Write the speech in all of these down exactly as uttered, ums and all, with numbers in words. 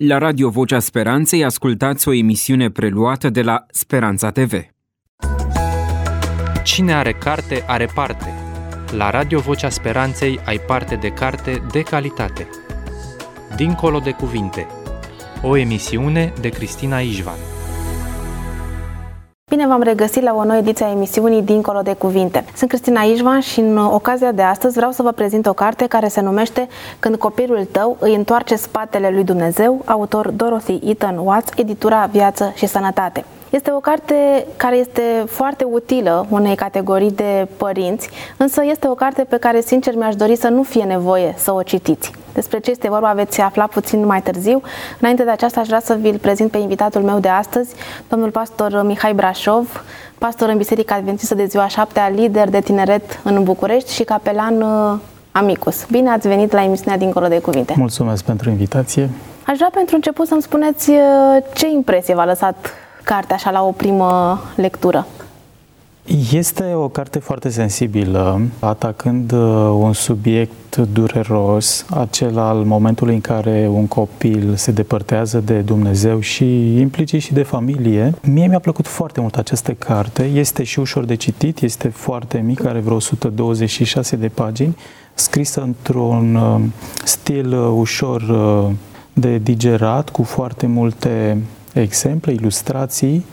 La Radio Vocea Speranței ascultați o emisiune preluată de la Speranța T V. Cine are carte, are parte. La Radio Vocea Speranței ai parte de carte de calitate. Dincolo de cuvinte. O emisiune de Cristina Ișvan. Bine v-am regăsit la o nouă ediție a emisiunii Dincolo de cuvinte. Sunt Cristina Ișvan și în ocazia de astăzi vreau să vă prezint o carte care se numește Când copilul tău îi întoarce spatele lui Dumnezeu, autor Dorothy Eaton Watts, editura Viață și Sănătate. Este o carte care este foarte utilă unei categorii de părinți, însă este o carte pe care, sincer, mi-aș dori să nu fie nevoie să o citiți. Despre ce este vorba veți afla puțin mai târziu. Înainte de aceasta aș vrea să vi-l prezint pe invitatul meu de astăzi, domnul pastor Mihai Brașov, pastor în Biserica Adventistă de Ziua Șaptea, lider de tineret în București și capelan Amicus. Bine ați venit la emisiunea Dincolo de Cuvinte. Mulțumesc pentru invitație. Aș vrea pentru început să-mi spuneți ce impresie v-a lăsat cartea așa la o primă lectură. Este o carte foarte sensibilă, atacând un subiect dureros, acela al momentului în care un copil se depărtează de Dumnezeu și implicit și de familie. Mie mi-a plăcut foarte mult această carte, este și ușor de citit, este foarte mic, are vreo o sută douăzeci și șase de pagini, scrisă într-un stil ușor de digerat, cu foarte multe exemple, ilustrații,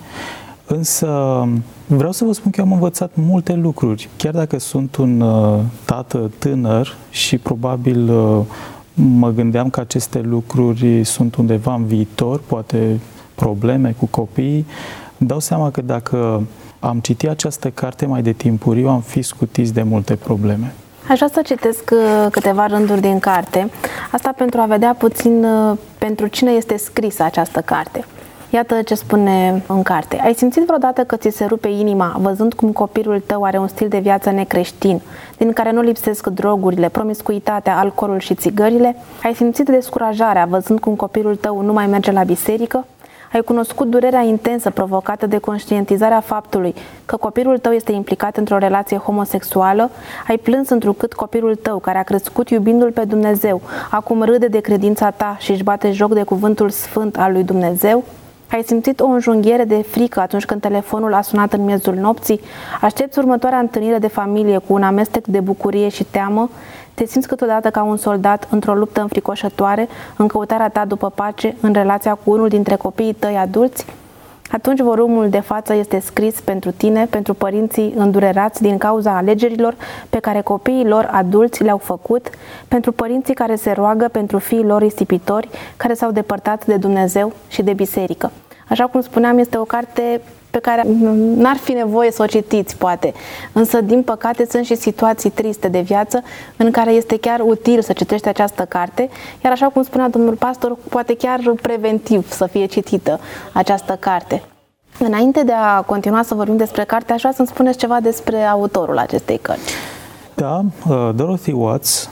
însă vreau să vă spun că eu am învățat multe lucruri, chiar dacă sunt un uh, tată tânăr și probabil uh, mă gândeam că aceste lucruri sunt undeva în viitor, poate probleme cu copiii, îmi dau seama că dacă am citit această carte mai de timpuriu, am fi scutiți de multe probleme. Aș vrea să citesc câteva rânduri din carte, asta pentru a vedea puțin pentru cine este scrisă această carte. Iată ce spune în carte. Ai simțit vreodată că ți se rupe inima văzând cum copilul tău are un stil de viață necreștin, din care nu lipsesc drogurile, promiscuitatea, alcoolul și țigările? Ai simțit descurajarea văzând cum copilul tău nu mai merge la biserică? Ai cunoscut durerea intensă provocată de conștientizarea faptului că copilul tău este implicat într-o relație homosexuală? Ai plâns întrucât copilul tău, care a crescut iubindu-L pe Dumnezeu, acum râde de credința ta și își bate joc de cuvântul sfânt al lui Dumnezeu? Ai simțit o înjunghiere de frică atunci când telefonul a sunat în miezul nopții? Aștepți următoarea întâlnire de familie cu un amestec de bucurie și teamă? Te simți câteodată ca un soldat într-o luptă înfricoșătoare, în căutarea ta după pace, în relația cu unul dintre copiii tăi adulți? Atunci volumul de față este scris pentru tine, pentru părinții îndurerați din cauza alegerilor pe care copiii lor adulți le-au făcut, pentru părinții care se roagă pentru fiii lor risipitori, care s-au depărtat de Dumnezeu și de biserică. Așa cum spuneam, este o carte pe care n-ar fi nevoie să o citiți, poate. Însă, din păcate, sunt și situații triste de viață în care este chiar util să citești această carte, iar așa cum spunea domnul pastor, poate chiar preventiv să fie citită această carte. Înainte de a continua să vorbim despre carte, aș vrea să-mi spuneți ceva despre autorul acestei cărți. Da, Dorothy Watts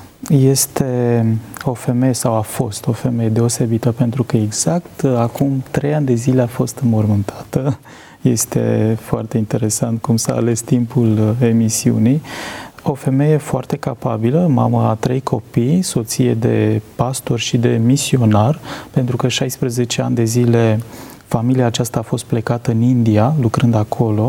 este o femeie, sau a fost o femeie deosebită, pentru că exact acum trei ani de zile a fost înmormântată. Este foarte interesant cum s-a ales timpul emisiunii. O femeie foarte capabilă, mamă a trei copii, soție de pastor și de misionar, pentru că șaisprezece ani de zile familia aceasta a fost plecată în India, lucrând acolo.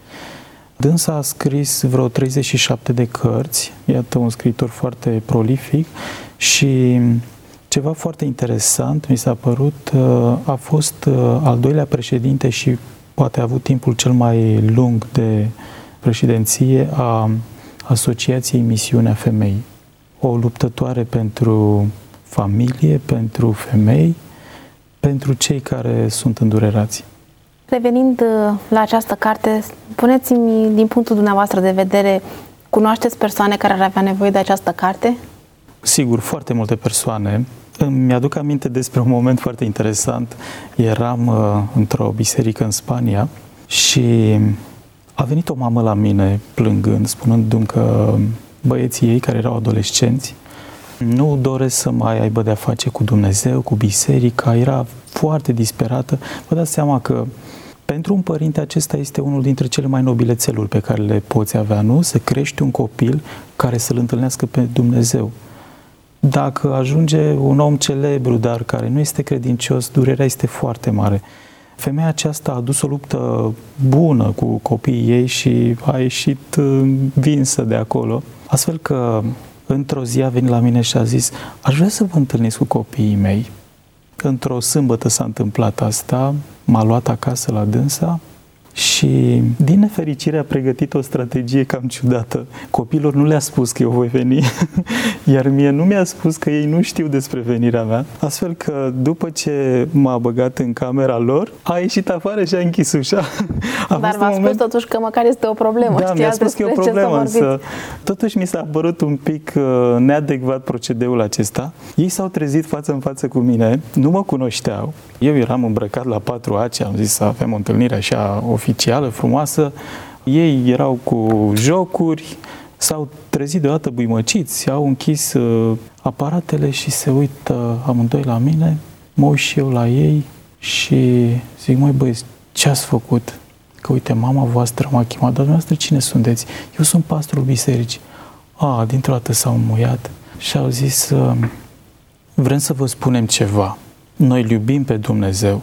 Dânsa a scris vreo treizeci și șapte de cărți, iată un scriitor foarte prolific, și ceva foarte interesant mi s-a părut, a fost al doilea președinte și poate a avut timpul cel mai lung de președinție a Asociației Misiunea Femeii. O luptătoare pentru familie, pentru femei, pentru cei care sunt îndurerați. Revenind la această carte, puneți-mi din punctul dumneavoastră de vedere, cunoașteți persoane care ar avea nevoie de această carte? Sigur, foarte multe persoane. Îmi aduc aminte despre un moment foarte interesant. Eram uh, într-o biserică în Spania și a venit o mamă la mine plângând, spunându-mi că băieții ei, care erau adolescenți, nu doresc să mai aibă de-a face cu Dumnezeu, cu biserica. Era foarte disperată. Vă dați seama că pentru un părinte acesta este unul dintre cele mai nobile țeluri pe care le poți avea, nu? Să crești un copil care să-L întâlnească pe Dumnezeu. Dacă ajunge un om celebru, dar care nu este credincios, durerea este foarte mare. Femeia aceasta a dus o luptă bună cu copiii ei și a ieșit vinsă de acolo. Astfel că într-o zi a venit la mine și a zis: aș vrea să vă întâlniți cu copiii mei. Într-o sâmbătă s-a întâmplat asta, m-a luat acasă la dânsa și, din nefericire, a pregătit o strategie cam ciudată. Copiilor nu le-a spus că eu voi veni, iar mie nu mi-a spus că ei nu știu despre venirea mea. Astfel că, după ce m-a băgat în camera lor, a ieșit afară și a închis ușa. A Dar v-a moment... spus totuși că măcar este o problemă. Da, mi-a spus că e o problemă, însă totuși mi s-a părut un pic uh, neadecvat procedeul acesta. Ei s-au trezit față în față cu mine, nu mă cunoșteau. Eu eram îmbrăcat la patru ace, am zis să avem o întâlnire așa oficială, frumoasă. Ei erau cu jocuri, s-au trezit deodată buimăciți, au închis uh, aparatele și se uită amândoi la mine, mă uit și eu la ei și zic: măi băieți, ce ați făcut? Că uite, mama voastră m-a chemat, dar dumneavoastră cine sunteți? Eu sunt pastorul bisericii. A, dintr-o dată s-au muiat și au zis: vrem să vă spunem ceva. Noi îl iubim pe Dumnezeu,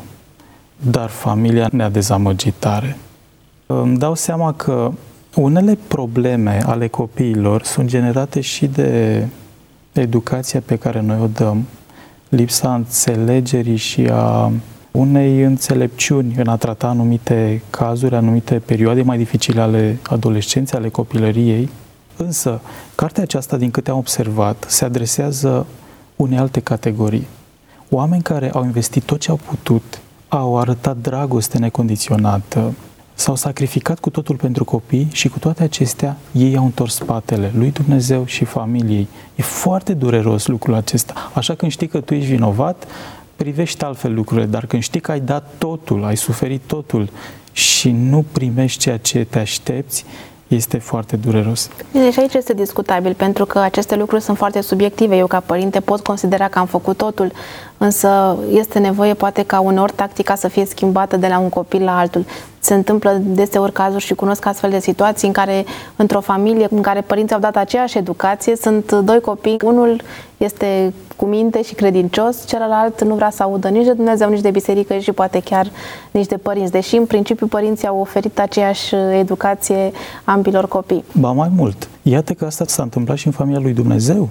dar familia ne-a dezamăgit tare. Îmi dau seama că unele probleme ale copiilor sunt generate și de educația pe care noi o dăm, lipsa înțelegerii și a unei înțelepciuni în a trata anumite cazuri, anumite perioade mai dificile ale adolescenței, ale copilăriei. Însă, cartea aceasta, din câte am observat, se adresează unei alte categorii. Oameni care au investit tot ce au putut, au arătat dragoste necondiționată, s-au sacrificat cu totul pentru copii și cu toate acestea ei au întors spatele lui Dumnezeu și familiei. E foarte dureros lucrul acesta. Așa, când știi că tu ești vinovat, privești altfel lucrurile, dar când știi că ai dat totul, ai suferit totul și nu primești ceea ce te aștepți, este foarte dureros. Bine, și aici este discutabil, pentru că aceste lucruri sunt foarte subiective. Eu, ca părinte, pot considera că am făcut totul, însă este nevoie poate ca uneori tactica să fie schimbată de la un copil la altul. Se întâmplă deseori cazuri și cunosc astfel de situații în care, într-o familie în care părinții au dat aceeași educație, sunt doi copii, unul este cu minte și credincios, celălalt nu vrea să audă nici de Dumnezeu, nici de biserică și poate chiar nici de părinți, deși în principiu părinții au oferit aceeași educație ambilor copii. Ba mai mult, iată că asta s-a întâmplat și în familia lui Dumnezeu.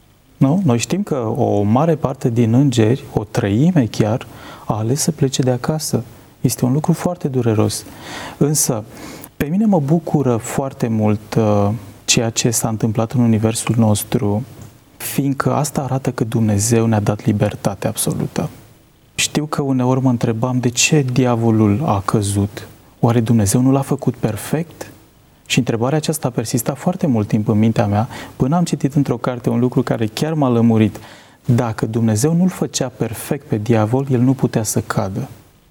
Nu? Noi știm că o mare parte din îngeri, o treime chiar, a ales să plece de acasă. Este un lucru foarte dureros. Însă, pe mine mă bucură foarte mult uh, ceea ce s-a întâmplat în universul nostru, fiindcă asta arată că Dumnezeu ne-a dat libertate absolută. Știu că uneori mă întrebam de ce diavolul a căzut. Oare Dumnezeu nu l-a făcut perfect? Și întrebarea aceasta a persistat foarte mult timp în mintea mea, până am citit într-o carte un lucru care chiar m-a lămurit. Dacă Dumnezeu nu-l făcea perfect pe diavol, el nu putea să cadă.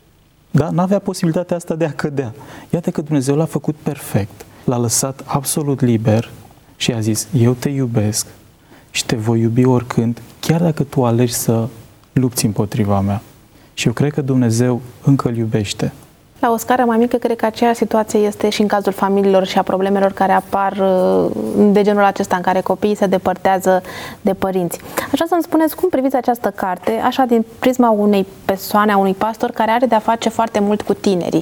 Da? N-avea posibilitatea asta de a cădea. Iată că Dumnezeu l-a făcut perfect. L-a lăsat absolut liber și a zis: eu te iubesc și te voi iubi oricând, chiar dacă tu alegi să lupți împotriva mea. Și eu cred că Dumnezeu încă îl iubește. La o scară mai mică, cred că aceeași situație este și în cazul familiilor și a problemelor care apar de genul acesta, în care copiii se depărtează de părinți. Așa, să-mi spuneți, cum priviți această carte, așa din prisma unei persoane, a unui pastor care are de-a face foarte mult cu tinerii?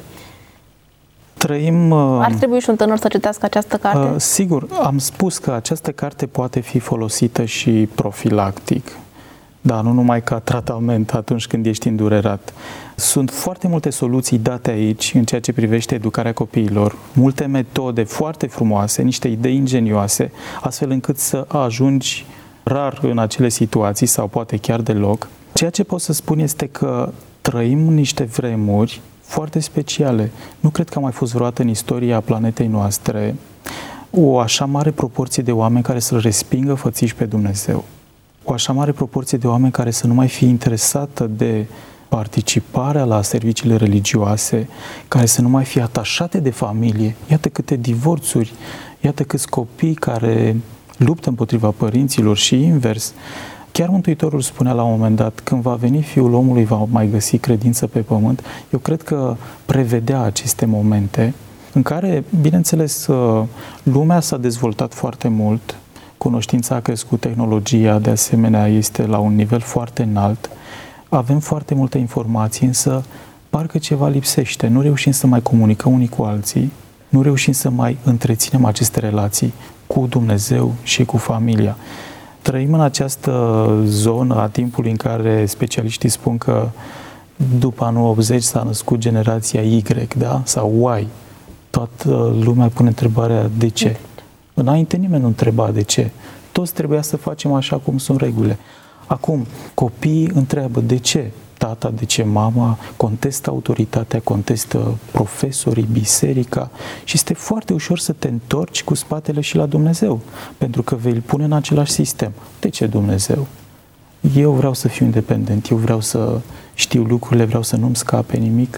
Trăim... Ar trebui și un tânăr să citească această carte? Uh, sigur, am spus că această carte poate fi folosită și profilactic. Da, nu numai ca tratament atunci când ești îndurerat. Sunt foarte multe soluții date aici în ceea ce privește educarea copiilor, multe metode foarte frumoase, niște idei ingenioase, astfel încât să ajungi rar în acele situații sau poate chiar deloc. Ceea ce pot să spun este că trăim în niște vremuri foarte speciale. Nu cred că a mai fost vreodată în istoria planetei noastre o așa mare proporție de oameni care să-L respingă fățiș pe Dumnezeu. O așa mare proporție de oameni care să nu mai fie interesată de participarea la serviciile religioase, care să nu mai fie atașate de familie. Iată câte divorțuri, iată câți copii care luptă împotriva părinților și invers. Chiar Mântuitorul spunea la un moment dat: când va veni Fiul omului, va mai găsi credință pe pământ. Eu cred că prevedea aceste momente în care, bineînțeles, lumea s-a dezvoltat foarte mult, cunoștința a crescut, tehnologia de asemenea este la un nivel foarte înalt. Avem foarte multă informație, însă parcă ceva lipsește. Nu reușim să mai comunicăm unii cu alții, nu reușim să mai întreținem aceste relații cu Dumnezeu și cu familia. Trăim în această zonă a timpului în care specialiștii spun că după anul optzeci s-a născut generația Y, da? Sau Y. Toată lumea pune întrebarea de ce. Înainte nimeni nu întreba de ce. Toți trebuia să facem așa cum sunt regulile. Acum, copiii întreabă de ce tata, de ce mama, contestă autoritatea, contestă profesorii, biserica și este foarte ușor să te întorci cu spatele și la Dumnezeu, pentru că vei îl pune în același sistem. De ce Dumnezeu? Eu vreau să fiu independent, eu vreau să știu lucrurile, vreau să nu-mi scape nimic.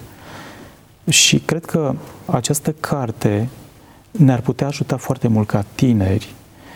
Și cred că această carte ne-ar putea ajuta foarte mult ca tineri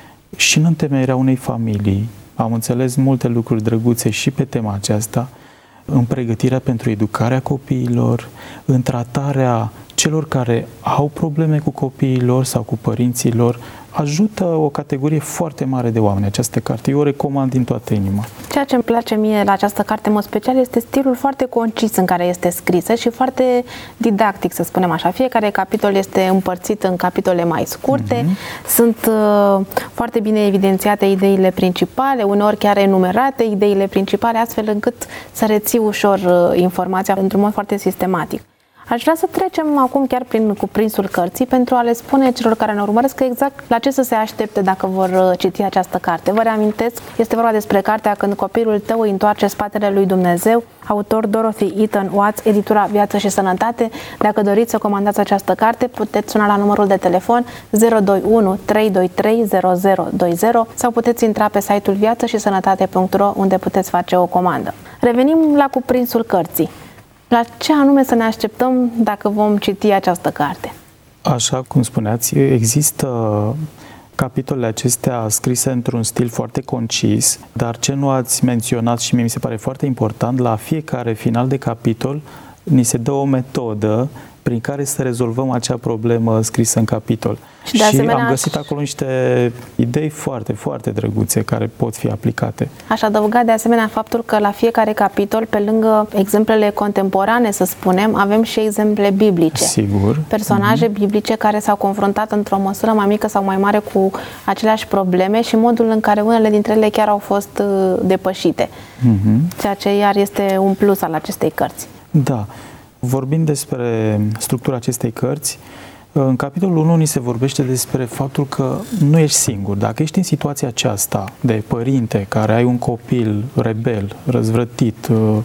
și în întemeierea unei familii. Am înțeles multe lucruri drăguțe și pe tema aceasta, în pregătirea pentru educarea copiilor, în tratarea celor care au probleme cu copiilor sau cu părinții lor. Ajută o categorie foarte mare de oameni această carte. Eu o recomand din toată inima. Ceea ce îmi place mie la această carte, în mod special, este stilul foarte concis în care este scrisă și foarte didactic, să spunem așa. Fiecare capitol este împărțit în capitole mai scurte, mm-hmm. sunt uh, foarte bine evidențiate ideile principale, uneori chiar enumerate ideile principale, astfel încât să reții ușor uh, informația într-un mod foarte sistematic. Aș vrea să trecem acum chiar prin cuprinsul cărții pentru a le spune celor care ne urmăresc că exact la ce să se aștepte dacă vor citi această carte. Vă reamintesc, este vorba despre cartea Când copilul tău îi întoarce spatele lui Dumnezeu, autor Dorothy Eaton Watts, editura Viață și Sănătate. Dacă doriți să comandați această carte, puteți suna la numărul de telefon zero doi unu trei doi trei zero zero doi zero sau puteți intra pe site-ul viață și sănătate punct ro unde puteți face o comandă. Revenim la cuprinsul cărții. La ce anume să ne așteptăm dacă vom citi această carte? Așa cum spuneați, există capitolele acestea scrise într-un stil foarte concis, dar ce nu ați menționat și mie mi se pare foarte important, la fiecare final de capitol ni se dă o metodă prin care să rezolvăm acea problemă scrisă în capitol. Și, și am găsit acolo niște idei foarte, foarte drăguțe care pot fi aplicate. Aș adăuga de asemenea faptul că la fiecare capitol, pe lângă exemplele contemporane, să spunem, avem și exemple biblice. Sigur. Personaje mm-hmm. biblice care s-au confruntat într-o măsură mai mică sau mai mare cu aceleași probleme și modul în care unele dintre ele chiar au fost depășite. Mm-hmm. Ceea ce iar este un plus al acestei cărți. Da. Vorbind despre structura acestei cărți, în capitolul unu ni se vorbește despre faptul că nu ești singur. Dacă ești în situația aceasta de părinte care ai un copil rebel, răzvrătit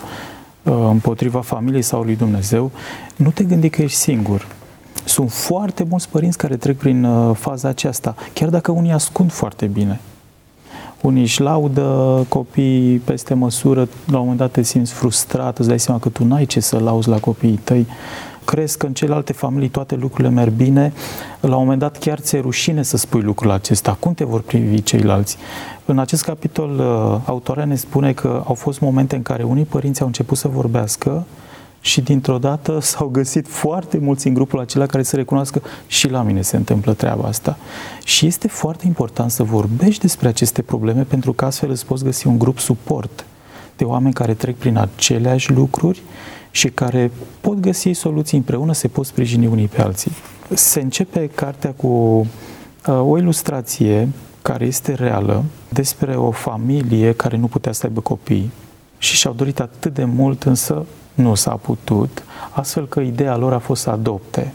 împotriva familiei sau lui Dumnezeu, nu te gândi că ești singur. Sunt foarte mulți părinți care trec prin faza aceasta, chiar dacă unii ascund foarte bine. Unii își laudă copiii peste măsură, la un moment dat te simți frustrat, îți dai seama că tu n-ai ce să lauzi la copiii tăi. Crezi că în celelalte familii toate lucrurile merg bine, la un moment dat chiar ți-e rușine să spui lucrul acesta. Cum te vor privi ceilalți? În acest capitol, autoarea ne spune că au fost momente în care unii părinți au început să vorbească și dintr-o dată s-au găsit foarte mulți în grupul acela care să recunoască și la mine se întâmplă treaba asta. Și este foarte important să vorbești despre aceste probleme pentru că astfel îți poți găsi un grup suport de oameni care trec prin aceleași lucruri și care pot găsi soluții împreună, se pot sprijini unii pe alții. Se începe cartea cu uh, o ilustrație care este reală despre o familie care nu putea să aibă copii și și-au dorit atât de mult, însă nu s-a putut, astfel că ideea lor a fost să adopte.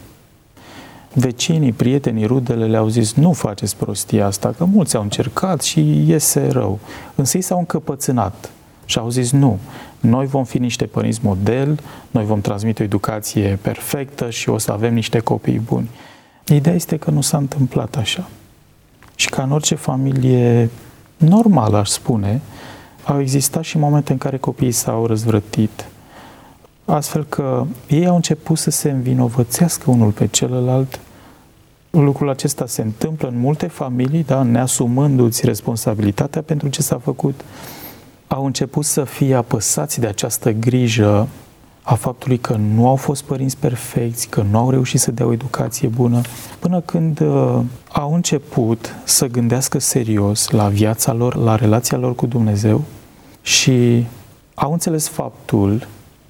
Vecinii, prietenii, rudele le-au zis, nu faceți prostia asta, că mulți au încercat și iese rău. Însă ei s-au încăpățânat și au zis, nu, noi vom fi niște părinți model, noi vom transmite o educație perfectă și o să avem niște copii buni. Ideea este că nu s-a întâmplat așa. Și ca în orice familie normală, aș spune, au existat și momente în care copiii s-au răzvrătit, astfel că ei au început să se învinovățească unul pe celălalt. Lucrul acesta se întâmplă în multe familii, da? Neasumându-ți responsabilitatea pentru ce s-a făcut. Au început să fie apăsați de această grijă a faptului că nu au fost părinți perfecți, că nu au reușit să dea o educație bună, până când uh, au început să gândească serios la viața lor, la relația lor cu Dumnezeu și au înțeles faptul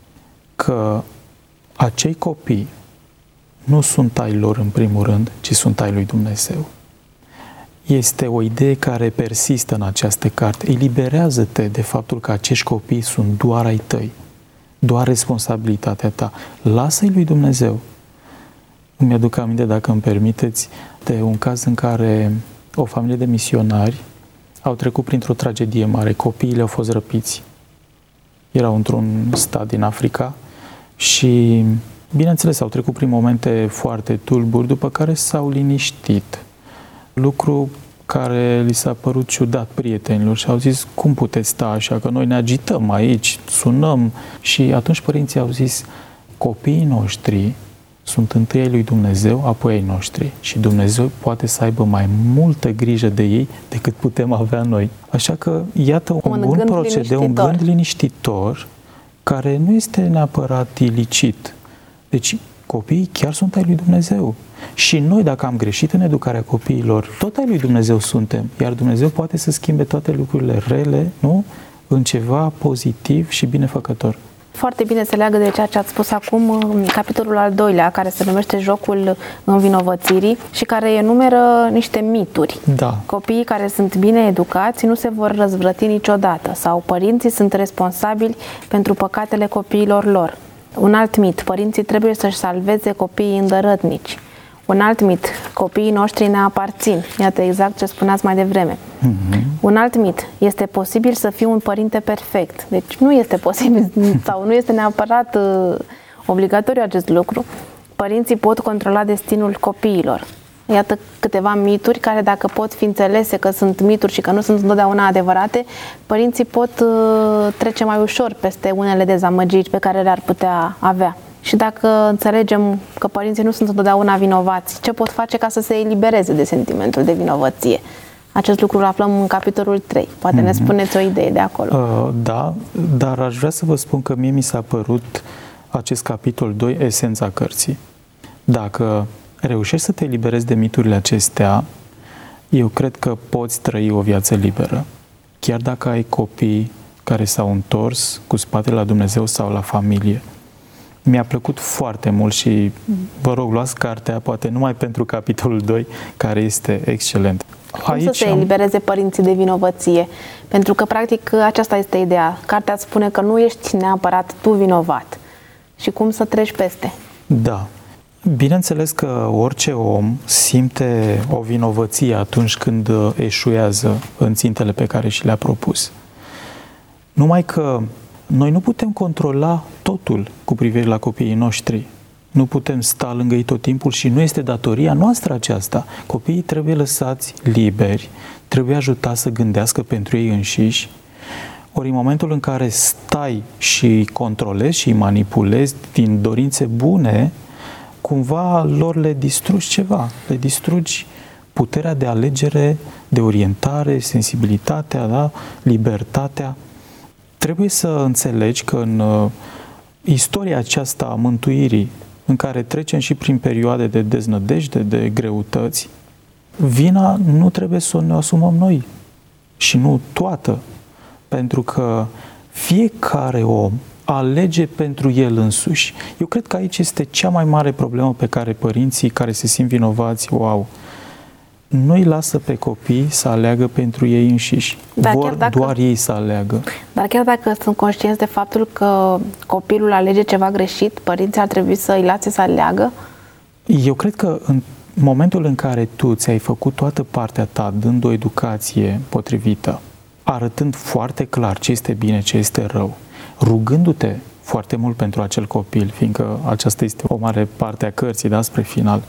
că acei copii nu sunt ai lor în primul rând, ci sunt ai lui Dumnezeu. Este o idee care persistă în această carte. Eliberează-te de faptul că acești copii sunt doar ai tăi, doar responsabilitatea ta. Lasă-i lui Dumnezeu. Îmi aduc aminte, dacă îmi permiteți, de un caz în care o familie de misionari au trecut printr-o tragedie mare. Copiii au fost răpiți. Erau într-un stat din Africa și, bineînțeles, au trecut prin momente foarte tulburi, după care s-au liniștit. Lucru care li s-a părut ciudat prietenilor și au zis: cum puteți sta așa, că noi ne agităm aici, sunăm. Și atunci părinții au zis: copiii noștri sunt întâi ai lui Dumnezeu, apoi ai noștri. Și Dumnezeu poate să aibă mai multă grijă de ei decât putem avea noi. Așa că, iată, un, un bun procedeu, un gând liniștitor, care nu este neapărat ilicit. Deci, copiii chiar sunt ai lui Dumnezeu. Și noi, dacă am greșit în educarea copiilor, tot ai lui Dumnezeu suntem. Iar Dumnezeu poate să schimbe toate lucrurile rele, nu? În ceva pozitiv și binefăcător. Foarte bine se leagă de ceea ce ați spus acum, capitolul al doilea, care se numește Jocul învinovățirii și care enumeră niște mituri. Da. Copiii care sunt bine educați nu se vor răzvrăti niciodată, sau părinții sunt responsabili pentru păcatele copiilor lor. Un alt mit: părinții trebuie să-și salveze copiii îndărătnici. Un alt mit: copiii noștri ne aparțin. Iată exact ce spuneați mai devreme. Mm-hmm. Un alt mit: este posibil să fiu un părinte perfect. Deci nu este posibil sau nu este neapărat uh, obligatoriu acest lucru. Părinții pot controla destinul copiilor. Iată câteva mituri care, dacă pot fi înțelese că sunt mituri și că nu sunt întotdeauna adevărate, părinții pot uh, trece mai ușor peste unele dezamăgiri pe care le-ar putea avea. Și dacă înțelegem că părinții nu sunt întotdeauna vinovați, ce pot face ca să se elibereze de sentimentul de vinovăție? Acest lucru îl aflăm în capitolul trei. Poate mm-hmm. ne spuneți o idee de acolo. Uh, da, dar aș vrea să vă spun că mie mi s-a părut acest capitol doi esența cărții. Dacă reușești să te eliberezi de miturile acestea, eu cred că poți trăi o viață liberă. Chiar dacă ai copii care s-au întors cu spatele la Dumnezeu sau la familie. Mi-a plăcut foarte mult și vă rog, luați cartea, poate numai pentru capitolul doi, care este excelent. Cum Aici să se elibereze am... părinții de vinovăție? Pentru că, practic, aceasta este ideea. Cartea îți spune că nu ești neapărat tu vinovat. Și cum să treci peste? Da. Bineînțeles că orice om simte o vinovăție atunci când eșuează în țintele pe care și le-a propus. Numai că noi nu putem controla totul cu privire la copiii noștri. Nu putem sta lângă ei tot timpul și nu este datoria noastră aceasta. Copiii trebuie lăsați liberi, trebuie ajutați să gândească pentru ei înșiși. Ori în momentul în care stai și controlezi și îi manipulezi din dorințe bune, cumva lor le distrugi ceva, le distrugi puterea de alegere, de orientare, sensibilitatea, da? Libertatea. Trebuie să înțelegi că în uh, istoria aceasta a mântuirii, în care trecem și prin perioade de deznădejde, de greutăți, vina nu trebuie să ne asumăm noi și nu toată, pentru că fiecare om alege pentru el însuși. Eu cred că aici este cea mai mare problemă pe care părinții care se simt vinovați o au. Nu îi lasă pe copii să aleagă pentru ei înșiși. Dar vor dacă, doar ei să aleagă. Dar chiar dacă sunt conștienți de faptul că copilul alege ceva greșit, părinții ar trebui să îi lase să aleagă? Eu cred că în momentul în care tu ți-ai făcut toată partea ta, dând o educație potrivită, arătând foarte clar ce este bine, ce este rău, rugându-te foarte mult pentru acel copil, fiindcă aceasta este o mare parte a cărții, da, spre final.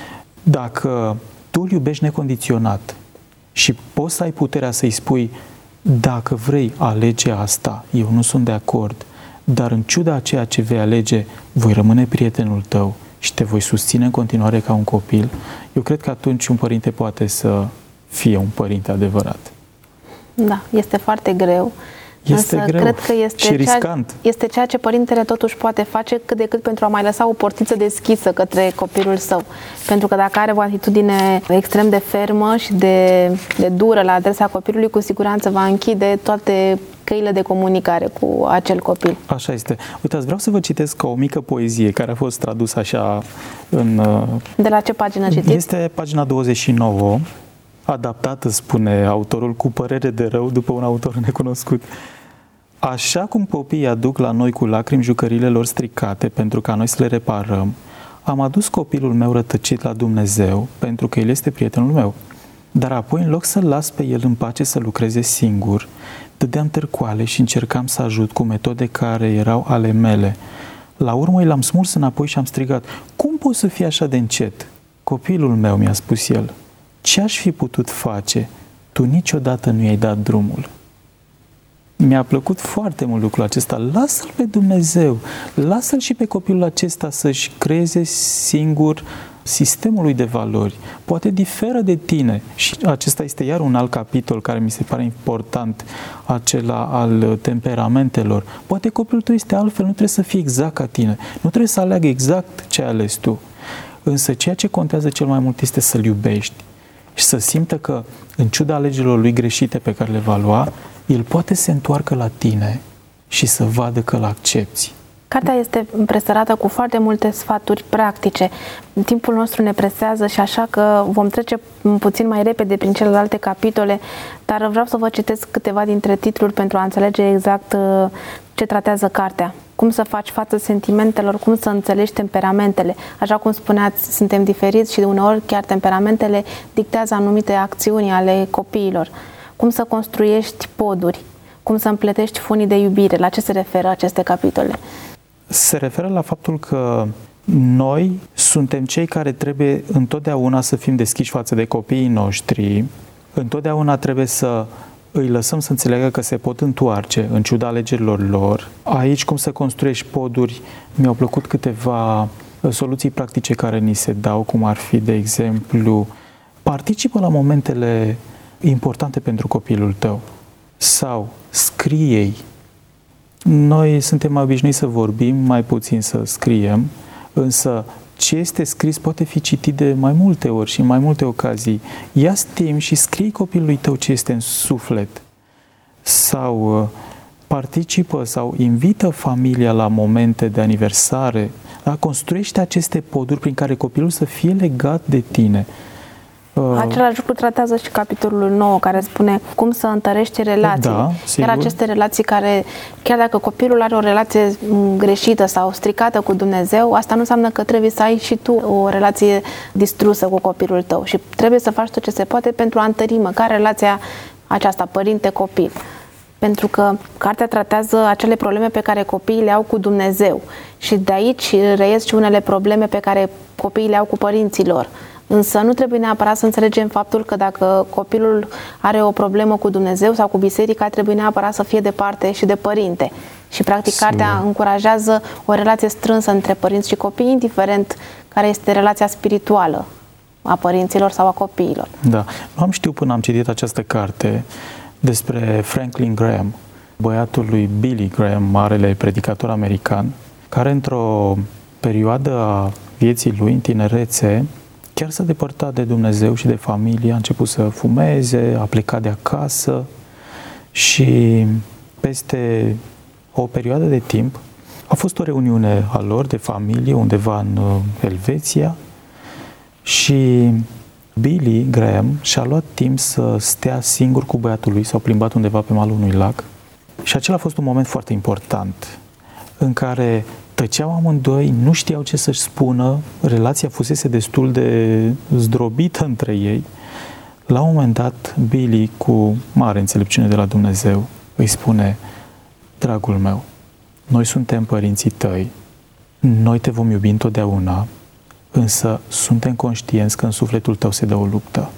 Dacă tu îl iubești necondiționat și poți să ai puterea să-i spui: dacă vrei, alege asta, eu nu sunt de acord, dar în ciuda a ceea ce vei alege, voi rămâne prietenul tău și te voi susține în continuare ca un copil, eu cred că atunci un părinte poate să fie un părinte adevărat. Da, este foarte greu, Este Însă greu cred că este și riscant. Ceea, este ceea ce părintele totuși poate face cât de cât pentru a mai lăsa o portiță deschisă către copilul său. Pentru că dacă are o atitudine extrem de fermă și de, de dură la adresa copilului, cu siguranță va închide toate căile de comunicare cu acel copil. Așa este. Uitați, vreau să vă citesc o mică poezie care a fost tradusă așa în... De la ce pagină citiți? Este pagina douăzeci și nouă, adaptată, spune autorul, cu părere de rău după un autor necunoscut. Așa cum copiii aduc la noi cu lacrimi jucăriile lor stricate pentru ca noi să le reparăm, am adus copilul meu rătăcit la Dumnezeu pentru că El este prietenul meu. Dar apoi, în loc să-l las pe el în pace să lucreze singur, dădeam târcoale și încercam să ajut cu metode care erau ale mele. La urmă, l-am smuls înapoi și am strigat: "Cum poți să fii așa de încet?" "Copilul meu," mi-a spus el, "ce aș fi putut face? Tu niciodată nu i-ai dat drumul." Mi-a plăcut foarte mult lucrul acesta. Lasă-l pe Dumnezeu, lasă-l și pe copilul acesta să-și creeze singur sistemul lui de valori. Poate diferă de tine și acesta este iar un alt capitol care mi se pare important, acela al temperamentelor. Poate copilul tău este altfel, nu trebuie să fie exact ca tine, nu trebuie să aleagă exact ce ai ales tu. Însă ceea ce contează cel mai mult este să-l iubești și să simtă că, în ciuda alegerilor lui greșite pe care le va lua, el poate să se întoarcă la tine și să vadă că îl accepți. Cartea este presărată cu foarte multe sfaturi practice. Timpul nostru ne presează și așa că vom trece puțin mai repede prin celelalte capitole, dar vreau să vă citesc câteva dintre titluri pentru a înțelege exact ce tratează cartea. Cum să faci față sentimentelor, cum să înțelegi temperamentele. Așa cum spuneați, suntem diferiți și uneori chiar temperamentele dictează anumite acțiuni ale copiilor. Cum să construiești poduri, cum să împletești funii de iubire. La ce se referă aceste capitole? Se referă la faptul că noi suntem cei care trebuie întotdeauna să fim deschiși față de copiii noștri, întotdeauna trebuie să îi lăsăm să înțeleagă că se pot întoarce în ciuda alegerilor lor. Aici, cum să construiești poduri, mi-au plăcut câteva soluții practice care ni se dau, cum ar fi, de exemplu, participă la momentele importante pentru copilul tău sau scrie-i. Noi suntem mai obișnuiți să vorbim, mai puțin să scriem, însă ce este scris poate fi citit de mai multe ori și în mai multe ocazii. Ia-ți timp și scrie copilului tău ce este în suflet. Sau participă sau invită familia la momente de aniversare. Da? Construiește aceste poduri prin care copilul să fie legat de tine. Același lucru tratează și capitolul nouă, care spune cum să întărești relații. Da, Iar aceste relații care, chiar dacă copilul are o relație greșită sau stricată cu Dumnezeu, asta nu înseamnă că trebuie să ai și tu o relație distrusă cu copilul tău și trebuie să faci tot ce se poate pentru a întări măcar relația aceasta, părinte-copil. Pentru că cartea tratează acele probleme pe care copiii le au cu Dumnezeu și de aici reies și unele probleme pe care copiii le au cu părinții lor. Însă nu trebuie neapărat să înțelegem faptul că dacă copilul are o problemă cu Dumnezeu sau cu biserica, trebuie neapărat să fie departe și de părinte. Și practic cartea încurajează o relație strânsă între părinți și copii, indiferent care este relația spirituală a părinților sau a copiilor. Da. Nu am știut până am citit această carte despre Franklin Graham, băiatul lui Billy Graham, marele predicator american, care într-o perioadă a vieții lui, în tinerețe, chiar s-a depărtat de Dumnezeu și de familie, a început să fumeze, a plecat de acasă și peste o perioadă de timp a fost o reuniune a lor de familie undeva în Elveția și Billy Graham și-a luat timp să stea singur cu băiatul lui, s-au plimbat undeva pe malul unui lac și acela a fost un moment foarte important în care tăceau amândoi, nu știau ce să-și spună, relația fusese destul de zdrobită între ei. La un moment dat, Billy, cu mare înțelepciune de la Dumnezeu, îi spune: dragul meu, noi suntem părinții tăi, noi te vom iubi întotdeauna, însă suntem conștienți că în sufletul tău se dă o luptă.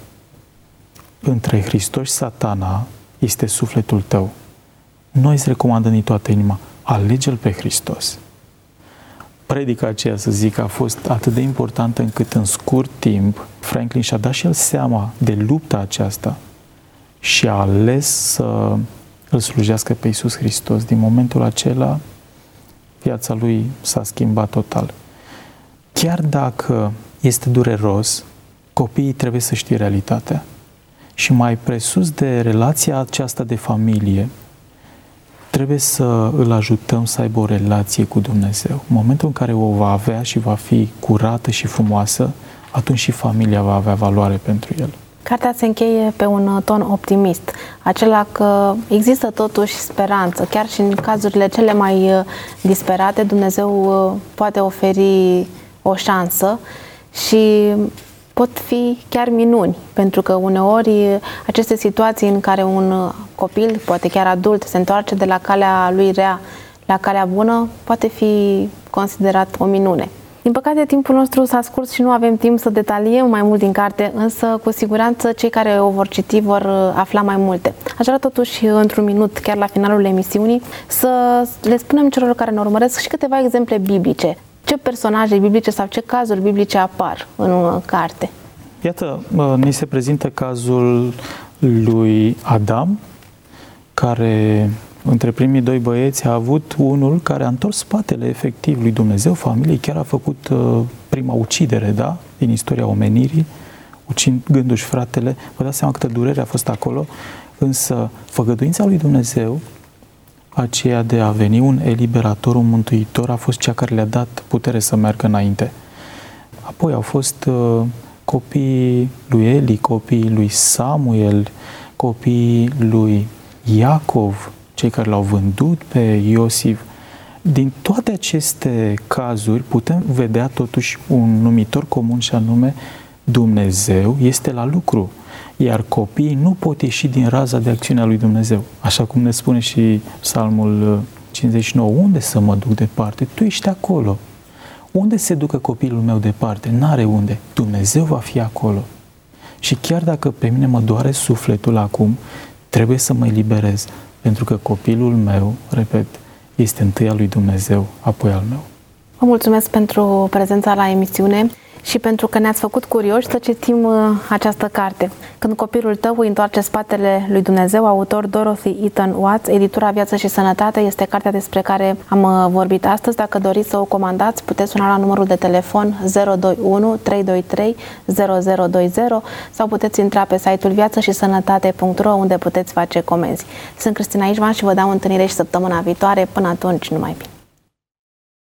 Între Hristos și Satana este sufletul tău. Noi îți recomandăm din toată inima, alege-L pe Hristos. Predica aceea, să zic, a fost atât de importantă încât în scurt timp Franklin și-a dat și el seama de lupta aceasta și a ales să îl slujească pe Iisus Hristos. Din momentul acela, viața lui s-a schimbat total. Chiar dacă este dureros, copiii trebuie să știe realitatea. Și mai presus de relația aceasta de familie, trebuie să îl ajutăm să aibă o relație cu Dumnezeu. În momentul în care o va avea și va fi curată și frumoasă, atunci și familia va avea valoare pentru el. Cartea se încheie pe un ton optimist, acela că există totuși speranță. Chiar și în cazurile cele mai disperate, Dumnezeu poate oferi o șansă și pot fi chiar minuni, pentru că uneori aceste situații în care un copil, poate chiar adult, se întoarce de la calea lui rea la calea bună, poate fi considerat o minune. Din păcate, timpul nostru s-a scurs și nu avem timp să detaliem mai mult din carte, însă cu siguranță cei care o vor citi vor afla mai multe. Aș vrea totuși, într-un minut, chiar la finalul emisiunii, să le spunem celor care ne urmăresc și câteva exemple biblice. Ce personaje biblice sau ce cazuri biblice apar în carte? Iată, ni se prezintă cazul lui Adam, care între primii doi băieți a avut unul care a întors spatele efectiv lui Dumnezeu, familiei, chiar a făcut uh, prima ucidere, da, din istoria omenirii, ucigându-și fratele. Vă dați seama câtă durere a fost acolo, însă făgăduința lui Dumnezeu, aceea de a veni un eliberator, un mântuitor, a fost cea care le-a dat putere să meargă înainte. Apoi au fost uh, copiii lui Eli, copiii lui Samuel, copiii lui Iacov, cei care l-au vândut pe Iosif. Din toate aceste cazuri putem vedea totuși un numitor comun și anume Dumnezeu este la lucru, iar copiii nu pot ieși din raza de acțiune a lui Dumnezeu. Așa cum ne spune și Psalmul cincizeci și nouă, unde să mă duc departe? Tu ești acolo. Unde se ducă copilul meu departe? N-are unde. Dumnezeu va fi acolo. Și chiar dacă pe mine mă doare sufletul acum, trebuie să mă eliberez, pentru că copilul meu, repet, este întâi al lui Dumnezeu, apoi al meu. Vă mulțumesc pentru prezența la emisiune și pentru că ne-ați făcut curioși să citim această carte. Când copilul tău îi întoarce spatele lui Dumnezeu, autor Dorothy Eaton Watts, editura Viață și Sănătate, este cartea despre care am vorbit astăzi. Dacă doriți să o comandați, puteți suna la numărul de telefon zero doi unu trei doi trei zero zero doi zero sau puteți intra pe site-ul viață și sănătate punct ro, unde puteți face comenzi. Sunt Cristina Ișvan și vă dau întâlnire și săptămâna viitoare. Până atunci, numai bine!